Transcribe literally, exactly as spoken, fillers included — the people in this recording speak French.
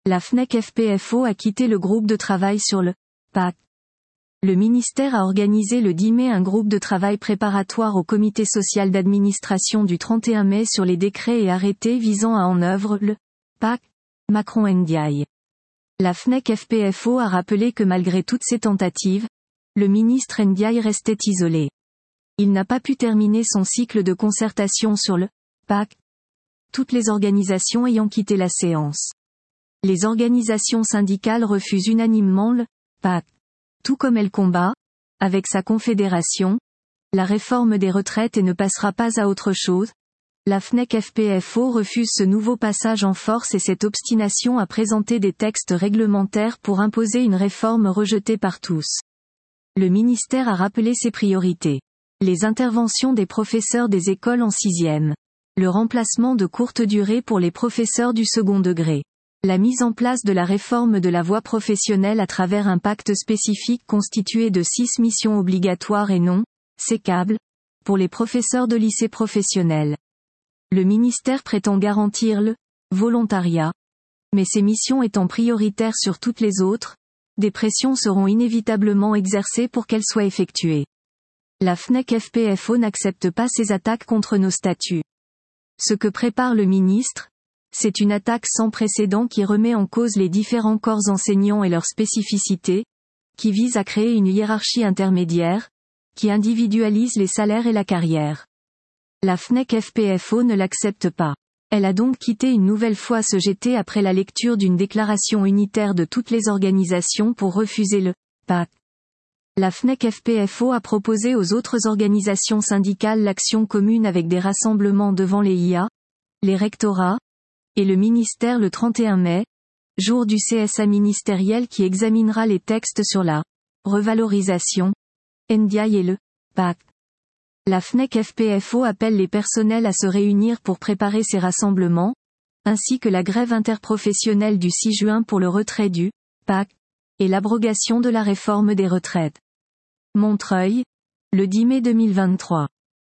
La Fnec F P F O a quitté le groupe de travail sur le P A C. Le ministère a organisé le dix mai un groupe de travail préparatoire au comité social d'administration du trente et un mai sur les décrets et arrêtés visant à en œuvre le P A C, Macron-Ndiaye. La Fnec F P F O a rappelé que malgré toutes ces tentatives, le ministre Ndiaye restait isolé. Il n'a pas pu terminer son cycle de concertation sur le P A C, toutes les organisations ayant quitté la séance. Les organisations syndicales refusent unanimement le P A C. Tout comme elle combat, avec sa confédération, la réforme des retraites et ne passera pas à autre chose, la Fnec F P F O refuse ce nouveau passage en force et cette obstination à présenter des textes réglementaires pour imposer une réforme rejetée par tous. Le ministère a rappelé ses priorités. Les interventions des professeurs des écoles en sixième. Le remplacement de courte durée pour les professeurs du second degré. La mise en place de la réforme de la voie professionnelle à travers un pacte spécifique constitué de six missions obligatoires et non sécables pour les professeurs de lycée professionnel. Le ministère prétend garantir le volontariat, mais ces missions étant prioritaires sur toutes les autres, des pressions seront inévitablement exercées pour qu'elles soient effectuées. La Fnec F P F O n'accepte pas ces attaques contre nos statuts. Ce que prépare le ministre, c'est une attaque sans précédent qui remet en cause les différents corps enseignants et leurs spécificités, qui vise à créer une hiérarchie intermédiaire, qui individualise les salaires et la carrière. La Fnec F P F O ne l'accepte pas. Elle a donc quitté une nouvelle fois ce G T après la lecture d'une déclaration unitaire de toutes les organisations pour refuser le P A C. La Fnec F P F O a proposé aux autres organisations syndicales l'action commune avec des rassemblements devant les I A, les rectorats, et le ministère le trente et un mai, jour du C S A ministériel qui examinera les textes sur la revalorisation, Ndiaye et le P A C. La Fnec F P F O appelle les personnels à se réunir pour préparer ces rassemblements, ainsi que la grève interprofessionnelle du six juin pour le retrait du P A C, et l'abrogation de la réforme des retraites. Montreuil, le dix mai deux mille vingt-trois.